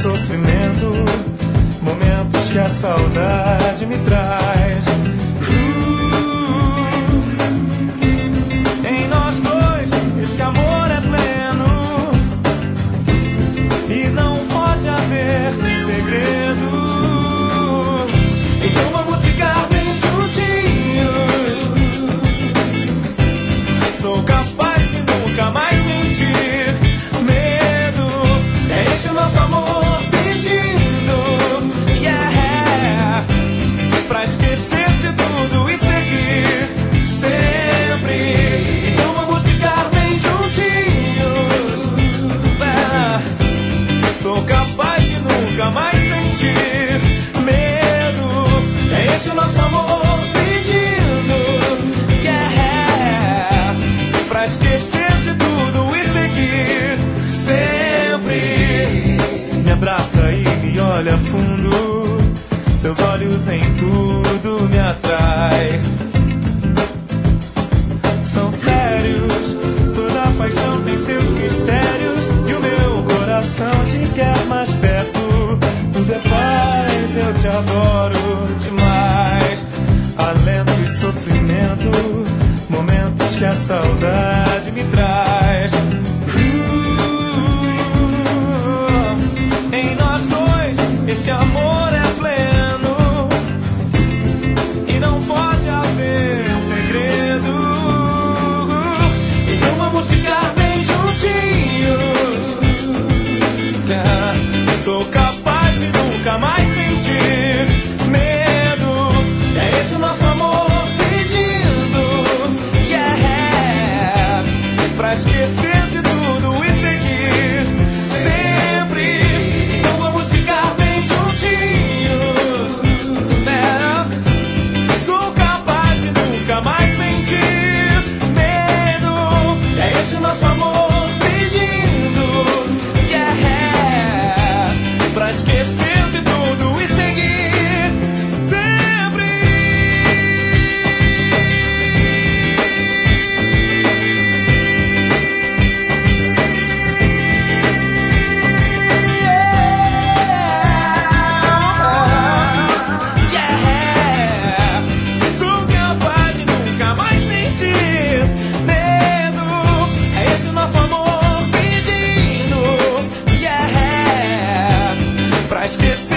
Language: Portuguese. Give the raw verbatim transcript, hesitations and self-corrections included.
sofrimento, momentos que a saudade me traz. Uh, em nós dois, esse amor é pleno e não pode haver segredo. Então vamos ficar bem juntinhos. Sou capaz de nunca mais sentir medo. É esse o nosso amor pedindo, yeah, pra esquecer de tudo e seguir sempre. Então vamos ficar bem juntinhos, é. Sou capaz de nunca mais sentir medo. É esse o nosso amor pedindo, yeah, pra esquecer de tudo e seguir sempre. Me abraça e me olha fundo, seus olhos em tudo me atrai. São sérios, toda paixão tem seus mistérios, e o meu coração te quer mais perto. Tudo é paz, eu te adoro demais. Alento e sofrimento, momentos que a saudade me traz. Uh, em nós dois, esse amor é pleno e não pode haver segredo. Então vamos ficar bem juntinhos. Yeah. Sou capaz de nunca mais sentir medo. É esse o nosso amor pedindo, yeah, pra esquecer de tudo e seguir sempre. Então vamos ficar bem juntinhos, yeah. Sou capaz de nunca mais sentir medo. É esse o nosso amor pedindo, yeah, pra esquecer de tudo e seguir sempre. Yeah, sou capaz de nunca mais sentir medo. É esse o nosso amor pedindo, yeah, pra esquecer